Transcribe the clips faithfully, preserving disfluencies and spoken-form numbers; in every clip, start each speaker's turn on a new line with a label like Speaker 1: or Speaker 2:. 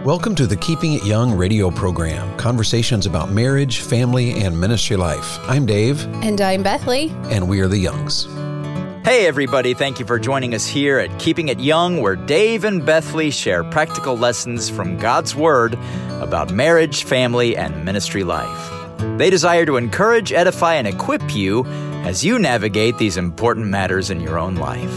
Speaker 1: Welcome to the Keeping It Young radio program, conversations about marriage, family, and ministry life. I'm Dave.
Speaker 2: And I'm Bethany.
Speaker 1: And we are the Youngs.
Speaker 3: Hey everybody, thank you for joining us here at Keeping It Young, where Dave and Bethany share practical lessons from God's Word about marriage, family, and ministry life. They desire to encourage, edify, and equip you as you navigate these important matters in your own life.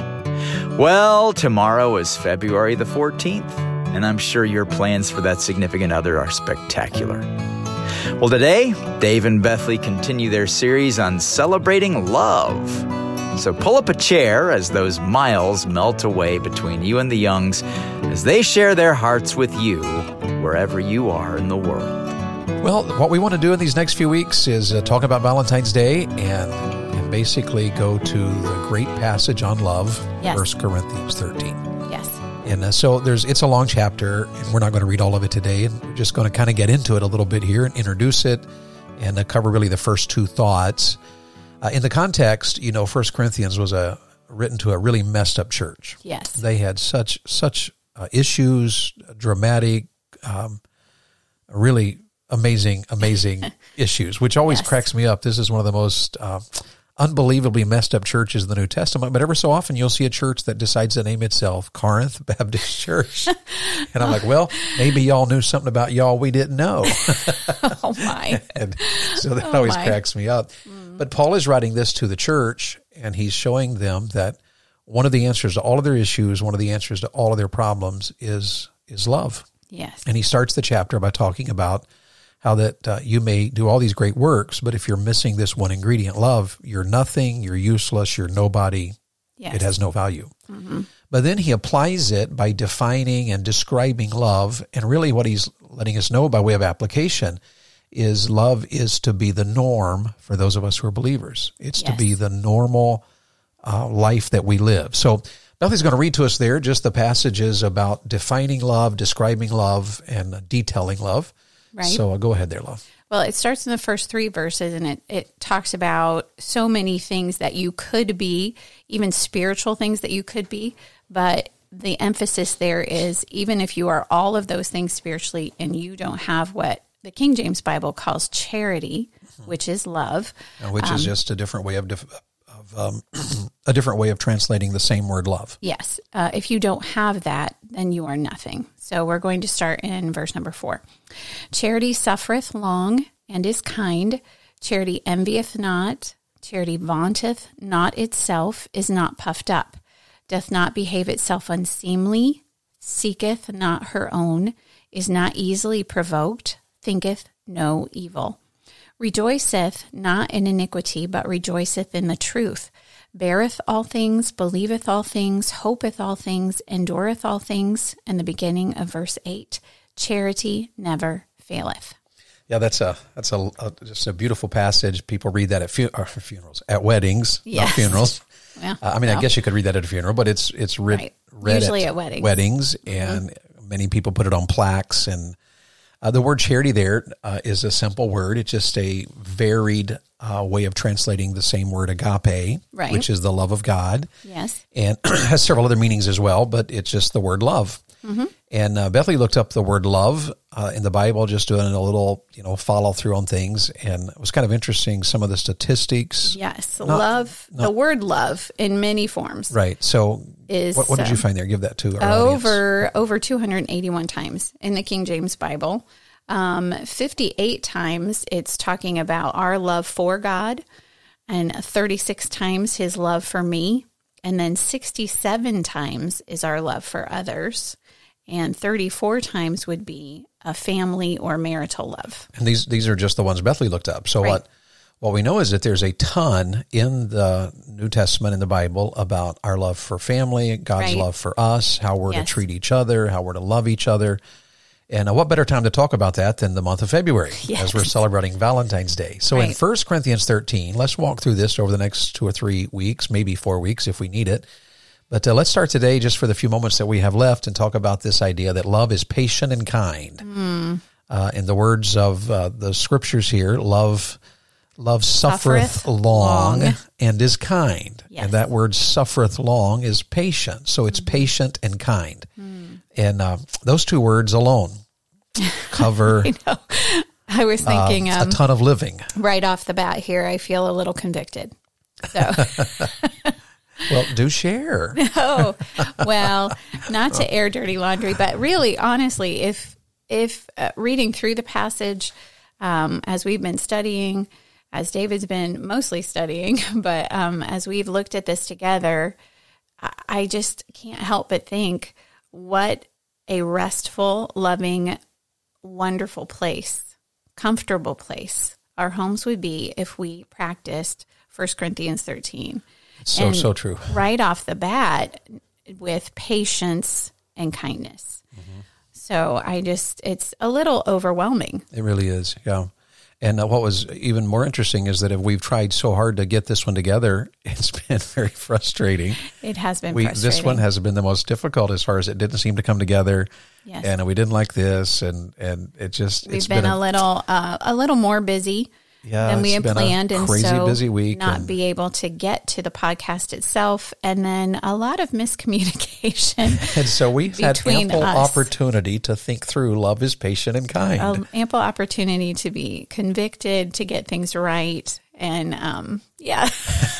Speaker 3: Well, tomorrow is February the fourteenth, and I'm sure your plans for that significant other are spectacular. Well, today, Dave and Bethany continue their series on celebrating love. So pull up a chair as those miles melt away between you and the Youngs as they share their hearts with you wherever you are in the world.
Speaker 1: Well, what we want to do in these next few weeks is uh, talk about Valentine's Day and, and basically go to the great passage on love,
Speaker 2: yes.
Speaker 1: First Corinthians thirteen.
Speaker 2: Yes.
Speaker 1: And uh, so there's it's a long chapter, and we're not going to read all of it today. And we're just going to kind of get into it a little bit here and introduce it and uh, cover really the first two thoughts. Uh, in the context, you know, First Corinthians was a written to a really messed up church.
Speaker 2: Yes.
Speaker 1: They had such such uh, issues, dramatic, um, really amazing, amazing issues, which always
Speaker 2: yes.
Speaker 1: cracks me up. This is one of the most uh, unbelievably messed up churches in the New Testament. But ever so often, you'll see a church that decides to name itself Corinth Baptist Church. And I'm like, well, maybe y'all knew something about y'all we didn't know.
Speaker 2: Oh, my.
Speaker 1: And so that
Speaker 2: oh
Speaker 1: always
Speaker 2: my.
Speaker 1: cracks me up. Mm. But Paul is writing this to the church, and he's showing them that one of the answers to all of their issues, one of the answers to all of their problems is is love.
Speaker 2: Yes.
Speaker 1: And he starts the chapter by talking about how that uh, you may do all these great works, but if you're missing this one ingredient, love, you're nothing, you're useless, you're nobody.
Speaker 2: Yes.
Speaker 1: It has no value.
Speaker 2: Mm-hmm.
Speaker 1: But then he applies it by defining and describing love, and really what he's letting us know by way of application is love is to be the norm for those of us who are believers. It's
Speaker 2: yes.
Speaker 1: to be the normal uh, life that we live. So Bethany's going to read to us there just the passages about defining love, describing love, and detailing love.
Speaker 2: Right.
Speaker 1: So uh, go ahead there, love.
Speaker 2: Well, it starts in the first three verses, and it, it talks about so many things that you could be, even spiritual things that you could be. But the emphasis there is even if you are all of those things spiritually and you don't have what the King James Bible calls charity, mm-hmm. which is love.
Speaker 1: Which um, is just a different way of, def- of um, a different way of translating the same word love.
Speaker 2: Yes. Uh, if you don't have that, then you are nothing. So we're going to start in verse number four. Charity suffereth long and is kind. Charity envieth not. Charity vaunteth not itself, is not puffed up, doth not behave itself unseemly, seeketh not her own, is not easily provoked, thinketh no evil. Rejoiceth not in iniquity, but rejoiceth in the truth. Beareth all things, believeth all things, hopeth all things, endureth all things. And the beginning of verse eight, charity never faileth.
Speaker 1: Yeah, that's a that's a, a just a beautiful passage. People read that at fu- or funerals, at weddings,
Speaker 2: yes.
Speaker 1: not funerals.
Speaker 2: Yeah,
Speaker 1: uh, I mean,
Speaker 2: well.
Speaker 1: I guess you could read that at a funeral, but it's it's read,
Speaker 2: right.
Speaker 1: read
Speaker 2: usually
Speaker 1: at,
Speaker 2: at weddings.
Speaker 1: Weddings, and mm-hmm. many people put it on plaques. And uh, the word charity there uh, is a simple word. It's just a varied uh, way of translating the same word agape,
Speaker 2: right.
Speaker 1: which is the love of God.
Speaker 2: Yes,
Speaker 1: and has several other meanings as well, but it's just the word love. Mm-hmm. And uh, Bethany looked up the word love uh, in the Bible, just doing a little, you know, follow through on things. And it was kind of interesting, some of the statistics.
Speaker 2: Yes,
Speaker 1: Not,
Speaker 2: love,
Speaker 1: not,
Speaker 2: the word love in many forms.
Speaker 1: Right. So
Speaker 2: is
Speaker 1: what, what did
Speaker 2: uh,
Speaker 1: you find there? Give that to our
Speaker 2: over,
Speaker 1: audience.
Speaker 2: Over two hundred eighty-one times in the King James Bible. Um, fifty-eight times it's talking about our love for God, and thirty-six times his love for me. And then sixty-seven times is our love for others. And thirty-four times would be a family or marital love.
Speaker 1: And these these are just the ones Bethany looked up. So right. what what we know is that there's a ton in the New Testament, in the Bible, about our love for family, God's
Speaker 2: right.
Speaker 1: love for us, how we're
Speaker 2: yes.
Speaker 1: to treat each other, how we're to love each other. And uh, what better time to talk about that than the month of February,
Speaker 2: yes.
Speaker 1: as we're celebrating Valentine's Day. So
Speaker 2: right.
Speaker 1: in First Corinthians thirteen, let's walk through this over the next two or three weeks, maybe four weeks if we need it. But uh, let's start today just for the few moments that we have left and talk about this idea that love is patient and kind. Mm. Uh, in the words of uh, the scriptures here, love love suffereth, suffereth long, long and is kind.
Speaker 2: Yes.
Speaker 1: And that word suffereth long is patient. So it's mm-hmm. patient and kind. Mm. And uh, those two words alone cover
Speaker 2: I know. I was thinking
Speaker 1: uh,
Speaker 2: um,
Speaker 1: a ton of living.
Speaker 2: right off the bat here, I feel a little convicted. So,
Speaker 1: Well, do share.
Speaker 2: oh, well, not to air dirty laundry, but really, honestly, if if uh, reading through the passage um, as we've been studying, as David's been mostly studying, but um, as we've looked at this together, I, I just can't help but think what a restful, loving, wonderful place, comfortable place our homes would be if we practiced First Corinthians thirteen.
Speaker 1: So,
Speaker 2: And
Speaker 1: so true.
Speaker 2: right off the bat with patience and kindness. Mm-hmm. So I just, it's a little overwhelming.
Speaker 1: It really is, yeah. And uh, what was even more interesting is that if we've tried so hard to get this one together, it's been very frustrating.
Speaker 2: It has been
Speaker 1: we,
Speaker 2: frustrating.
Speaker 1: This one has been the most difficult as far as it didn't seem to come together.
Speaker 2: Yes.
Speaker 1: And we didn't like this, and, and it just,
Speaker 2: We've
Speaker 1: it's
Speaker 2: been,
Speaker 1: been
Speaker 2: a, little, uh, a little more busy
Speaker 1: yeah,
Speaker 2: than we
Speaker 1: it's
Speaker 2: had
Speaker 1: been
Speaker 2: planned.
Speaker 1: a
Speaker 2: And
Speaker 1: crazy
Speaker 2: so
Speaker 1: busy week.
Speaker 2: not
Speaker 1: and,
Speaker 2: be able to get to the podcast itself. And then a lot of miscommunication.
Speaker 1: and so we've had
Speaker 2: between
Speaker 1: ample
Speaker 2: us.
Speaker 1: opportunity to think through love is patient and kind.
Speaker 2: Um, ample opportunity to be convicted, to get things right. And um, yeah.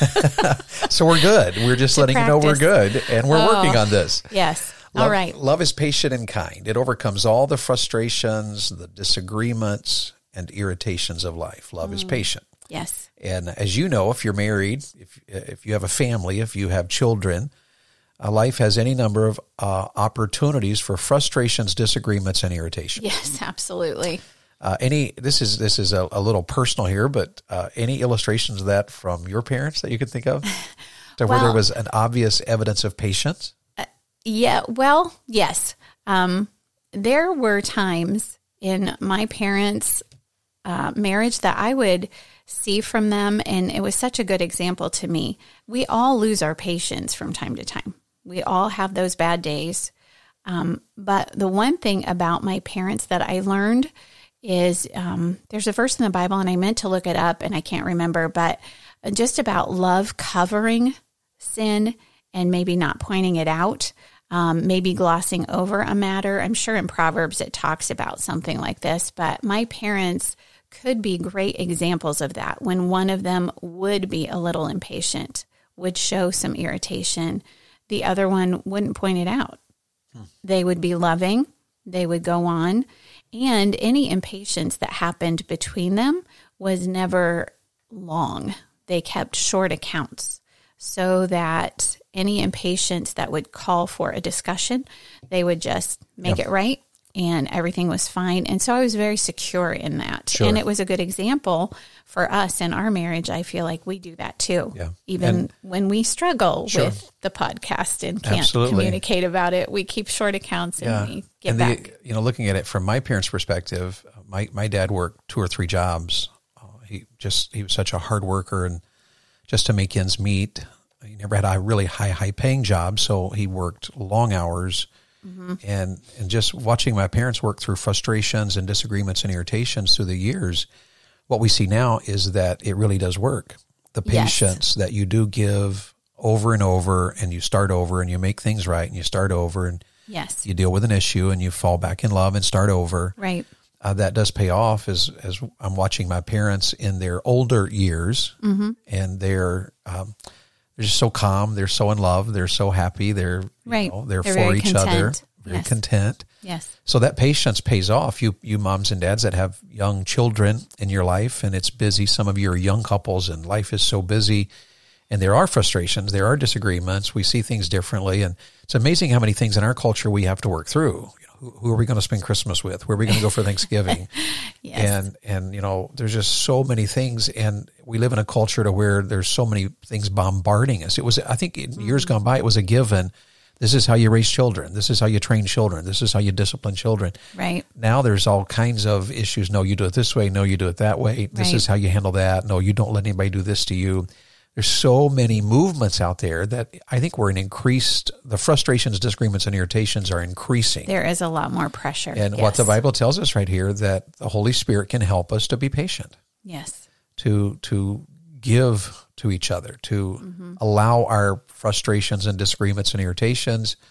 Speaker 1: So we're good. We're just letting you know we're
Speaker 2: practice.
Speaker 1: good, and we're
Speaker 2: Oh.
Speaker 1: working on this.
Speaker 2: Yes.
Speaker 1: Love,
Speaker 2: All right.
Speaker 1: Love is patient and kind. It overcomes all the frustrations, the disagreements, and irritations of life. Love mm. is patient.
Speaker 2: Yes.
Speaker 1: And as you know, if you're married, if if you have a family, if you have children, uh, life has any number of uh, opportunities for frustrations, disagreements, and irritation.
Speaker 2: Yes, absolutely.
Speaker 1: Uh, any this is this is a, a little personal here, but uh, any illustrations of that from your parents that you could think of, to where there
Speaker 2: Well-
Speaker 1: was an obvious evidence of patience?
Speaker 2: Yeah, well, yes. Um, there were times in my parents' uh, marriage that I would see from them, and it was such a good example to me. We all lose our patience from time to time. We all have those bad days. Um, but the one thing about my parents that I learned is um, there's a verse in the Bible, and I meant to look it up, and I can't remember, but just about love covering sin and maybe not pointing it out. Um, maybe glossing over a matter. I'm sure in Proverbs it talks about something like this, but my parents could be great examples of that. When one of them would be a little impatient, would show some irritation, the other one wouldn't point it out. Hmm. They would be loving, they would go on, and any impatience that happened between them was never long. They kept short accounts so that any impatience that would call for a discussion, they would just make yep. it right, and everything was fine. And so I was very secure in that.
Speaker 1: Sure.
Speaker 2: And it was a good example for us in our marriage. I feel like we do that too.
Speaker 1: Yeah.
Speaker 2: Even
Speaker 1: and,
Speaker 2: when we struggle
Speaker 1: sure.
Speaker 2: with the podcast and can't
Speaker 1: Absolutely.
Speaker 2: communicate about it, we keep short accounts and
Speaker 1: yeah.
Speaker 2: we get
Speaker 1: and
Speaker 2: back.
Speaker 1: The, you know, looking at it from my parents' perspective, my, my dad worked two or three jobs. Uh, he just, he was such a hard worker, and just to make ends meet, he never had a really high, high paying job. So he worked long hours. Mm-hmm. And and just watching my parents work through frustrations and disagreements and irritations through the years, what we see now is that it really does work. The patience yes. that you do give over and over, and you start over, and you make things right, and you start over, and
Speaker 2: yes.
Speaker 1: you deal with an issue, and you fall back in love and start over.
Speaker 2: Right.
Speaker 1: Uh, that does pay off as as I'm watching my parents in their older years, mm-hmm. and they're um, they're just so calm. They're so in love. They're so happy. They're
Speaker 2: right.
Speaker 1: You know, they're,
Speaker 2: they're
Speaker 1: for each
Speaker 2: content.
Speaker 1: other. Very
Speaker 2: yes.
Speaker 1: content.
Speaker 2: Yes.
Speaker 1: So that patience pays off. You you moms and dads that have young children in your life, and it's busy. Some of you are young couples, and life is so busy, and there are frustrations. There are disagreements. We see things differently, and it's amazing how many things in our culture we have to work through. You know, who, who are we going to spend Christmas with? Where are we going to go for Thanksgiving?
Speaker 2: yes.
Speaker 1: And and you know, there's just so many things, and we live in a culture to where there's so many things bombarding us. It was, I think, in mm-hmm. years gone by, it was a given. This is how you raise children. This is how you train children. This is how you discipline children.
Speaker 2: Right.
Speaker 1: Now there's all kinds of issues. No, you do it this way. No, you do it that way. This
Speaker 2: right.
Speaker 1: is how you handle that. No, you don't let anybody do this to you. There's so many movements out there that I think we're in increased, the frustrations, disagreements, and irritations are increasing.
Speaker 2: There is a lot more pressure.
Speaker 1: And
Speaker 2: yes.
Speaker 1: what the Bible tells us right here, that the Holy Spirit can help us to be patient.
Speaker 2: Yes.
Speaker 1: To, to give to each other, to mm-hmm. allow our frustrations and disagreements and irritations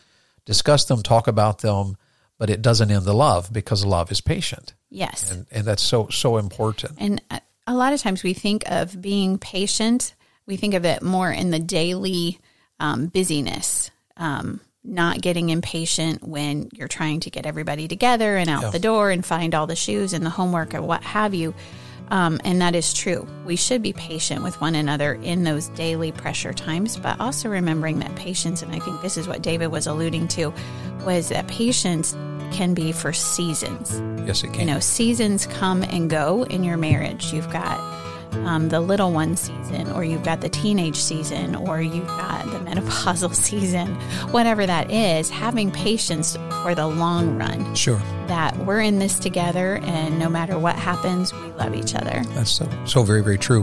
Speaker 1: discuss them, talk about them, but it doesn't end the love because love is patient.
Speaker 2: Yes.
Speaker 1: And, and that's so, so important.
Speaker 2: And a lot of times we think of being patient, we think of it more in the daily um, busyness, um, not getting impatient when you're trying to get everybody together and out
Speaker 1: Yeah.
Speaker 2: the door and find all the shoes and the homework or what have you. Um, and that is true. We should be patient with one another in those daily pressure times, but also remembering that patience, and I think this is what David was alluding to, was that patience can be for seasons.
Speaker 1: Yes, it can.
Speaker 2: You know, seasons come and go in your marriage. You've got um, the little one season, or you've got the teenage season, or you've got the menopausal season, whatever that is. Having patience for the long run.
Speaker 1: Sure.
Speaker 2: That we're in this together, and no matter what happens, we love each other.
Speaker 1: That's so, so very, very true.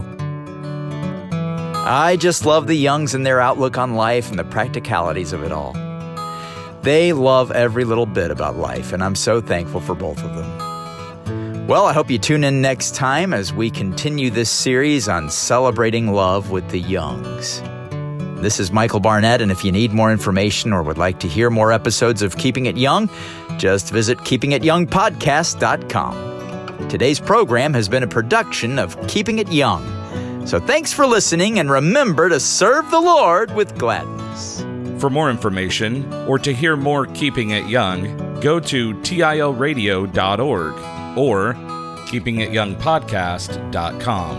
Speaker 3: I just love the Youngs and their outlook on life and the practicalities of it all. They love every little bit about life, and I'm so thankful for both of them. Well, I hope you tune in next time as we continue this series on celebrating love with the Youngs. This is Michael Barnett, and if you need more information or would like to hear more episodes of Keeping It Young, just visit keeping it young podcast dot com. Today's program has been a production of Keeping It Young. So thanks for listening, and remember to serve the Lord with gladness.
Speaker 4: For more information or to hear more Keeping It Young, go to T I L radio dot org or keeping it young podcast dot com.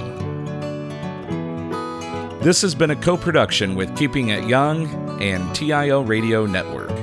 Speaker 4: This has been a co-production with Keeping It Young and T I L Radio Network.